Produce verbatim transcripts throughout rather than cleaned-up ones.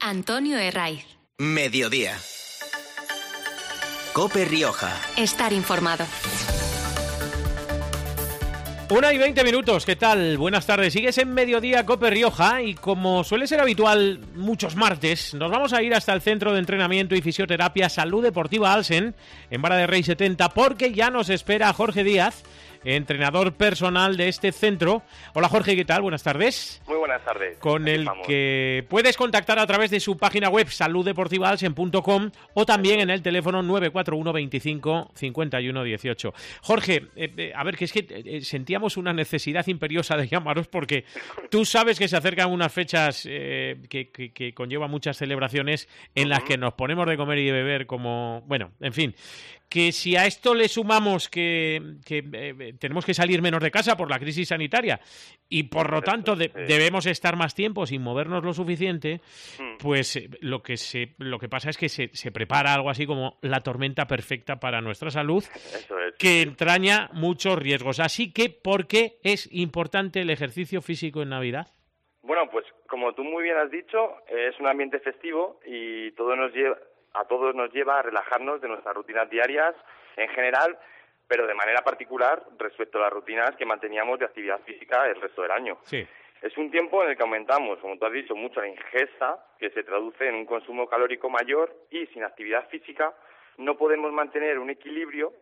Antonio Herraiz. Mediodía. COPE Rioja. Estar informado. Una y veinte minutos, ¿qué tal? Buenas tardes. Sigues en Mediodía COPE Rioja y como suele ser habitual muchos martes, nos vamos a ir hasta el Centro de Entrenamiento y Fisioterapia Salud Deportiva Alsen, en Vara de Rey setenta, porque ya nos espera Jorge Díaz, entrenador personal de este centro. Hola Jorge, ¿qué tal? Buenas tardes. Muy buenas tardes. Con Aquí el estamos. que puedes contactar a través de su página web salud deportiva alsen punto com o también en el teléfono nueve cuatro uno veinticinco cincuenta y uno dieciocho. Jorge, eh, eh, a ver, que es que eh, sentíamos una necesidad imperiosa de llamaros porque tú sabes que se acercan unas fechas eh, que, que, que conllevan muchas celebraciones en las que nos ponemos de comer y de beber como... Bueno, en fin... que si a esto le sumamos que, que eh, tenemos que salir menos de casa por la crisis sanitaria y por lo tanto de, debemos estar más tiempo sin movernos lo suficiente, pues eh, lo que se lo que pasa es que se, se prepara algo así como la tormenta perfecta para nuestra salud, Eso es. que entraña muchos riesgos. Así que, ¿por qué es importante el ejercicio físico en Navidad? Bueno, pues como tú muy bien has dicho, es un ambiente festivo y todo nos lleva, a todos nos lleva a relajarnos de nuestras rutinas diarias en general, pero de manera particular respecto a las rutinas que manteníamos de actividad física el resto del año. Sí. Es un tiempo en el que aumentamos, como tú has dicho, mucho la ingesta, que se traduce en un consumo calórico mayor, y sin actividad física no podemos mantener un equilibrio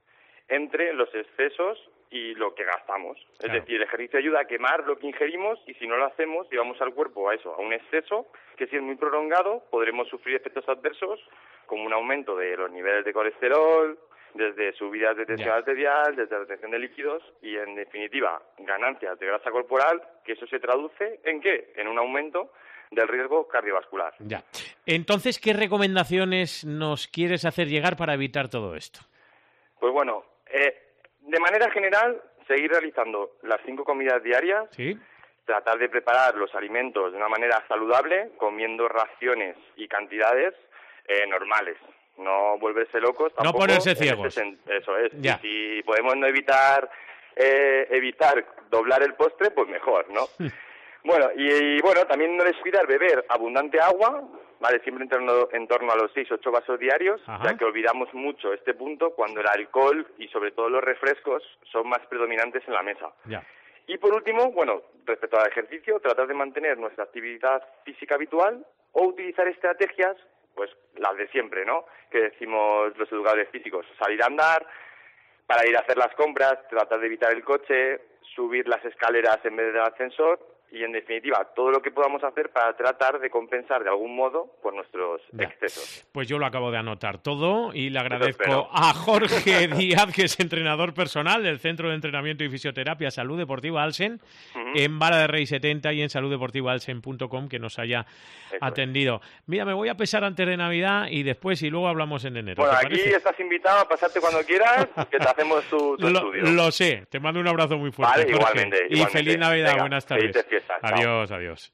entre los excesos y lo que gastamos. Claro. Es decir, el ejercicio ayuda a quemar lo que ingerimos y si no lo hacemos, llevamos al cuerpo a eso, a un exceso que si es muy prolongado podremos sufrir efectos adversos como un aumento de los niveles de colesterol, desde subidas de tensión Ya. arterial, desde retención de líquidos y en definitiva ganancias de grasa corporal, que eso se traduce ¿en qué? En un aumento del riesgo cardiovascular. Ya. Entonces, ¿qué recomendaciones nos quieres hacer llegar para evitar todo esto? Pues bueno, eh, de manera general, seguir realizando las cinco comidas diarias, ¿Sí? tratar de preparar los alimentos de una manera saludable, comiendo raciones y cantidades eh, normales. No volverse locos tampoco. No ponerse en este ciegos. sen- Eso es. Ya. Y si podemos no evitar eh, evitar doblar el postre, pues mejor, ¿no? Bueno, y, y bueno, también no descuidar beber abundante agua, ¿vale? Siempre en torno, en torno a los seis ocho vasos diarios, Ajá. ya que olvidamos mucho este punto cuando el alcohol y sobre todo los refrescos son más predominantes en la mesa. Ya. Y por último, bueno, respecto al ejercicio, tratar de mantener nuestra actividad física habitual o utilizar estrategias, pues las de siempre, ¿no? Que decimos los educadores físicos, salir a andar, para ir a hacer las compras, tratar de evitar el coche, subir las escaleras en vez del ascensor y, en definitiva, todo lo que podamos hacer para tratar de compensar de algún modo por nuestros Ya. excesos. Pues yo lo acabo de anotar todo y le espero. agradezco a Jorge Díaz, que es entrenador personal del Centro de Entrenamiento y Fisioterapia Salud Deportiva Alsen, Ujú. en Vara de Rey setenta y en salud deportiva alsen punto com, que nos haya es. atendido. Mira, me voy a pesar antes de Navidad y después y luego hablamos en enero. Bueno, ¿te aquí parece? estás invitado a pasarte cuando quieras, que te hacemos tu, tu Lo, estudio. lo sé, te mando un abrazo muy fuerte, Vale, Jorge. igualmente, Y igualmente. feliz Navidad, Venga, buenas tardes. felices fiestas, chao. Adiós, adiós.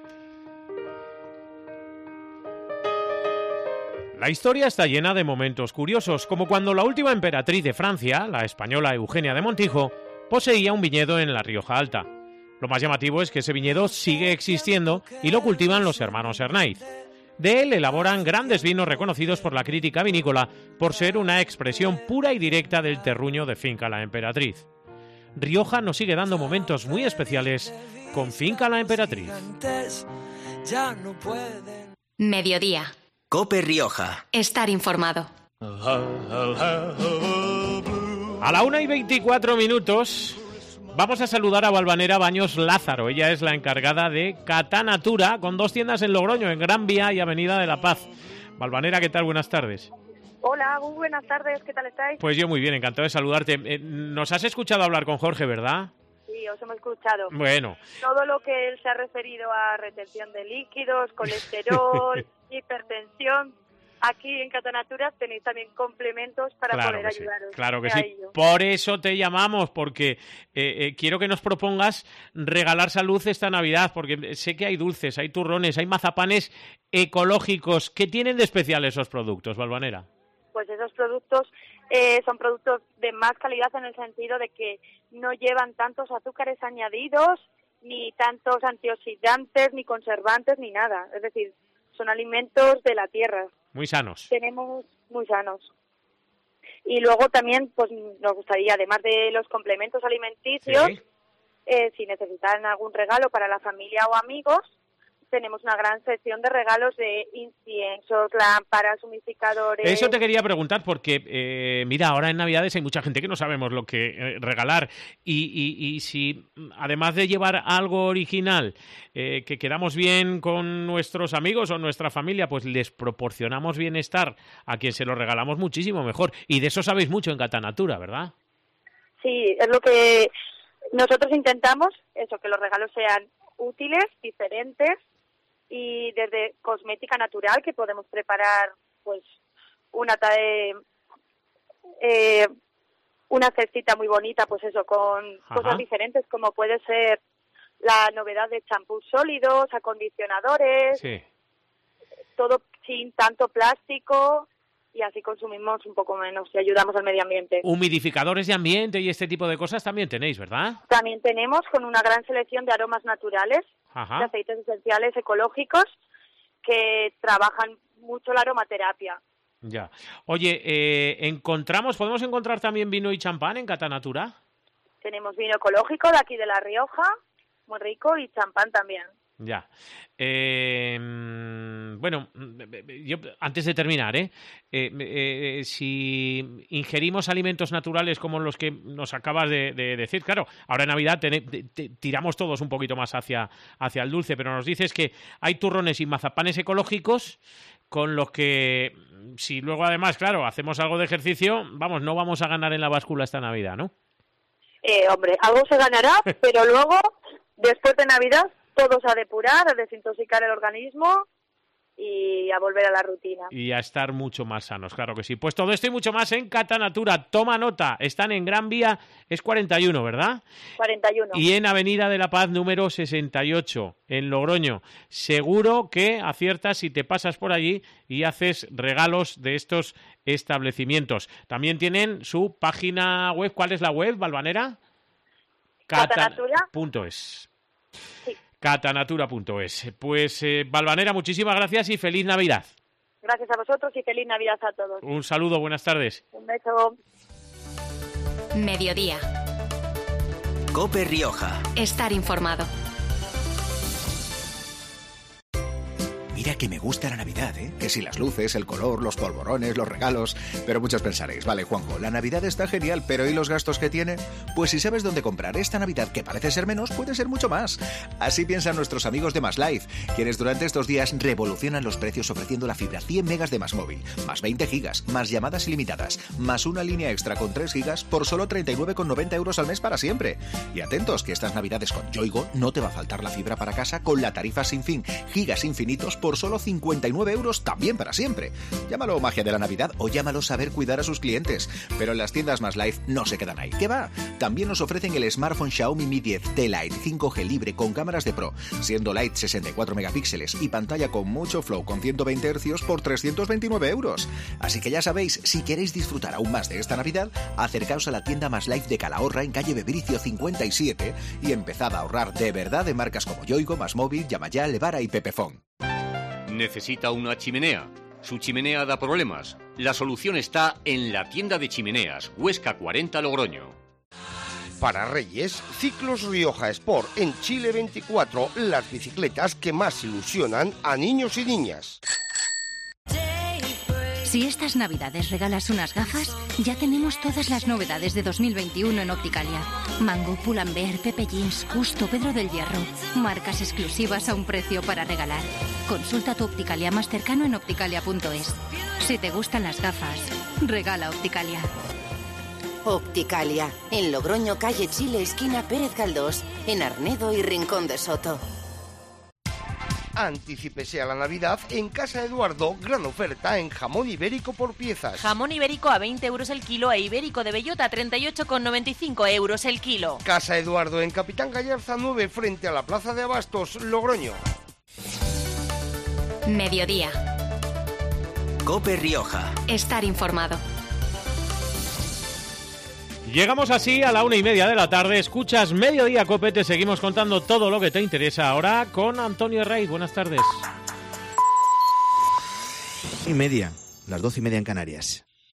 La historia está llena de momentos curiosos, como cuando la última emperatriz de Francia, la española Eugenia de Montijo, poseía un viñedo en La Rioja Alta. Lo más llamativo es que ese viñedo sigue existiendo y lo cultivan los hermanos Hernáiz. De él elaboran grandes vinos reconocidos por la crítica vinícola por ser una expresión pura y directa del terruño de Finca La Emperatriz. Rioja nos sigue dando momentos muy especiales con Finca La Emperatriz. Mediodía. COPE Rioja. Estar informado. A la una y veinticuatro minutos vamos a saludar a Valvanera Baños Lázaro. Ella es la encargada de Catanatura, con dos tiendas en Logroño, en Gran Vía y Avenida de la Paz. Valvanera, ¿qué tal? Buenas tardes. Hola, muy buenas tardes, ¿qué tal estáis? Pues yo muy bien, encantado de saludarte. Eh, nos has escuchado hablar con Jorge, ¿verdad? Sí, os hemos escuchado. Bueno, Todo lo que él se ha referido a retención de líquidos, colesterol, hipertensión, aquí en Catanatura tenéis también complementos para claro poder que sí, ayudaros claro que a sí. ello. Por eso te llamamos, porque eh, eh, quiero que nos propongas regalar salud esta Navidad, porque sé que hay dulces, hay turrones, hay mazapanes ecológicos. ¿Qué tienen de especial esos productos, Valvanera? Pues esos productos eh, son productos de más calidad en el sentido de que no llevan tantos azúcares añadidos, ni tantos antioxidantes, ni conservantes, ni nada. Es decir, son alimentos de la tierra. Muy sanos. Tenemos muy sanos. Y luego también pues nos gustaría, además de los complementos alimenticios, Sí. eh, si necesitan algún regalo para la familia o amigos, tenemos una gran sección de regalos de inciensos, lámparas, humidificadores. Eso te quería preguntar porque, eh, mira, ahora en Navidades hay mucha gente que no sabemos lo que eh, regalar y, y, y si, además de llevar algo original, eh, que quedamos bien con nuestros amigos o nuestra familia, pues les proporcionamos bienestar a quien se lo regalamos muchísimo mejor. Y de eso sabéis mucho en Catanatura, ¿verdad? Sí, es lo que nosotros intentamos, eso, que los regalos sean útiles, diferentes, y desde cosmética natural, que podemos preparar pues una eh, eh, una cestita muy bonita, pues eso, con Ajá. cosas diferentes, como puede ser la novedad de champús sólidos, acondicionadores, Sí. todo sin tanto plástico, y así consumimos un poco menos y ayudamos al medio ambiente. Humidificadores de ambiente y este tipo de cosas también tenéis, ¿verdad? También tenemos con una gran selección de aromas naturales, Ajá. de aceites esenciales ecológicos, que trabajan mucho la aromaterapia. Ya. Oye, eh, encontramos, ¿podemos encontrar también vino y champán en Catanatura? Tenemos vino ecológico de aquí de La Rioja, muy rico, y champán también. Ya. Eh, bueno, yo antes de terminar, ¿eh? Eh, eh, si ingerimos alimentos naturales como los que nos acabas de, de decir, claro, ahora en Navidad te, te, tiramos todos un poquito más hacia, hacia el dulce, pero nos dices que hay turrones y mazapanes ecológicos con los que, si luego además, claro, hacemos algo de ejercicio, vamos, no vamos a ganar en la báscula esta Navidad, ¿no? Eh, hombre, algo se ganará, pero luego, después de Navidad, todos a depurar, a desintoxicar el organismo y a volver a la rutina. Y a estar mucho más sanos, claro que sí. Pues todo esto y mucho más en Catanatura. Toma nota, están en Gran Vía, es cuarenta y uno, ¿verdad? cuarenta y uno. Y en Avenida de la Paz número sesenta y ocho, en Logroño. Seguro que aciertas si te pasas por allí y haces regalos de estos establecimientos. También tienen su página web. ¿Cuál es la web, Valvanera? Catanatura punto es. Sí. Catanatura punto es. Pues, eh, Valvanera, muchísimas gracias y feliz Navidad. Gracias a vosotros y feliz Navidad a todos. Un saludo, buenas tardes. Un beso. Mediodía. COPE Rioja. Estar informado. Mira que me gusta la Navidad, ¿eh? Que si las luces, el color, los polvorones, los regalos... Pero muchos pensaréis, vale, Juanjo, la Navidad está genial, pero ¿y los gastos que tiene? Pues si sabes dónde comprar esta Navidad, que parece ser menos, puede ser mucho más. Así piensan nuestros amigos de Más Life, quienes durante estos días revolucionan los precios ofreciendo la fibra cien megas de Más Móvil, más veinte gigas, más llamadas ilimitadas, más una línea extra con tres gigas por solo treinta y nueve con noventa euros al mes para siempre. Y atentos, que estas Navidades con Yoigo no te va a faltar la fibra para casa con la tarifa sin fin, gigas infinitos por solo cincuenta y nueve euros también para siempre. Llámalo magia de la Navidad o llámalo saber cuidar a sus clientes. Pero en las tiendas Más Life no se quedan ahí. ¿Qué va? También nos ofrecen el smartphone Xiaomi Mi diez T-Lite cinco G libre con cámaras de Pro, siendo Lite sesenta y cuatro megapíxeles y pantalla con mucho flow con ciento veinte hercios por trescientos veintinueve euros. Así que ya sabéis, si queréis disfrutar aún más de esta Navidad, acercaos a la tienda Más Life de Calahorra en calle Bebricio cincuenta y siete y empezad a ahorrar de verdad de marcas como Yoigo, Más Móvil, Yamayá, Levara y Pepefón. ¿Necesita una chimenea? ¿Su chimenea da problemas? La solución está en la tienda de chimeneas, Huesca cuarenta Logroño. Para Reyes, Ciclos Rioja Sport en Chile veinticuatro, las bicicletas que más ilusionan a niños y niñas. Si estas Navidades regalas unas gafas, ya tenemos todas las novedades de dos mil veintiuno en Opticalia. Mango, Pull&Bear, Pepe Jeans, Custo, Pedro del Hierro. Marcas exclusivas a un precio para regalar. Consulta tu Opticalia más cercano en opticalia punto es. Si te gustan las gafas, regala Opticalia. Opticalia, en Logroño, calle Chile, esquina Pérez Galdós, en Arnedo y Rincón de Soto. Anticípese a la Navidad en Casa Eduardo, gran oferta en jamón ibérico por piezas. Jamón ibérico a veinte euros el kilo e ibérico de bellota a treinta y ocho con noventa y cinco euros el kilo. Casa Eduardo en Capitán Gallarza nueve frente a la Plaza de Abastos, Logroño. Mediodía. COPE Rioja. Estar informado. Llegamos así a la una y media de la tarde. Escuchas Mediodía Cope, te seguimos contando todo lo que te interesa ahora con Antonio Herraiz. Buenas tardes. Y media, las doce y media en Canarias.